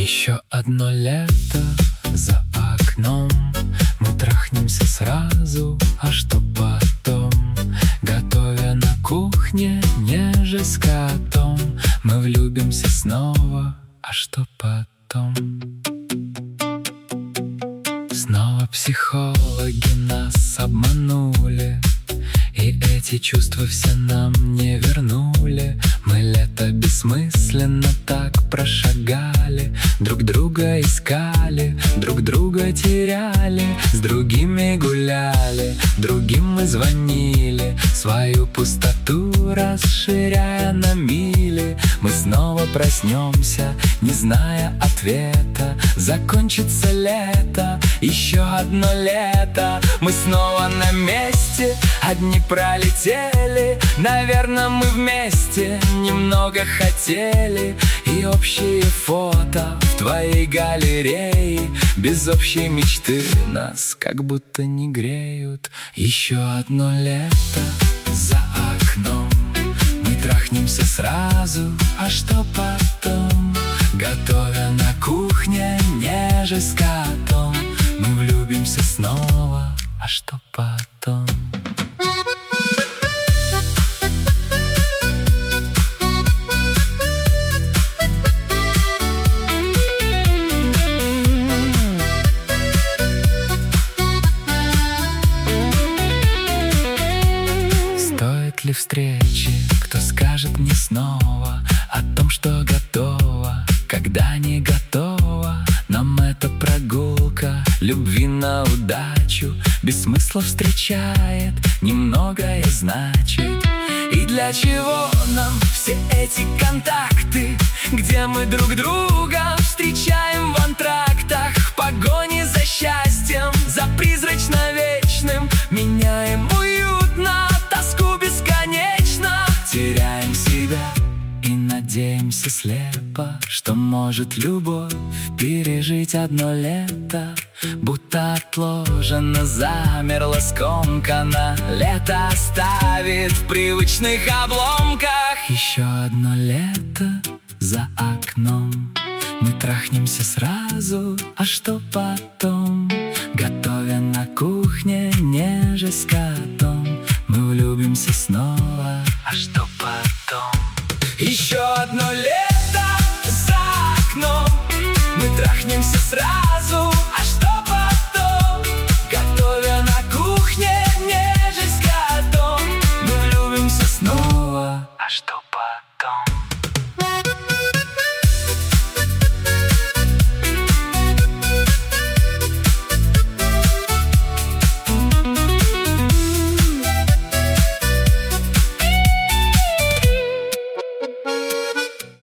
Еще одно лето за окном. Мы трахнемся сразу, а что потом? Готовя на кухне, нежесть с котом. Мы влюбимся снова, а что потом? Снова психологи нас обманули, и эти чувства все нам не вернули. Мы лето бессмысленно так прошагали, друг друга искали, друг друга теряли, с другими гуляли, другим мы звонили, свою пустоту расширяя на мили. Мы снова проснемся, не зная ответа. Закончится лето, еще одно лето. Мы снова на месте, одни пролетели. Наверное, мы вместе немного хотели. И общие фото в твоей галерее. Без общей мечты нас как будто не греют. Еще одно лето за окном. Мы трахнемся сразу, а что потом? Готовя на кухне, нежесть с котом. Мы влюбимся снова, а что потом? Стоит ли встречи, кто скажет мне снова о том, что готова, когда не готова? Нам эта прогулка любви на удачу без смысла встречает, немногое значит. И для чего нам все эти контакты, где мы друг друга встречаем в антрактах, в погоне за счастьем, за призрачно вечным, меняем уютно тоску бесконечно, теряем себя и надеемся слепо, что может любовь пережить одно лето. Будто отложено, замерло, скомкано. Лето оставит в привычных обломках. Еще одно лето за окном. Мы трахнемся сразу, а что потом? Готовя на кухне, нежесть с котом. Мы влюбимся снова, а что потом? Еще одно лето за окном. Мы трахнемся сразу,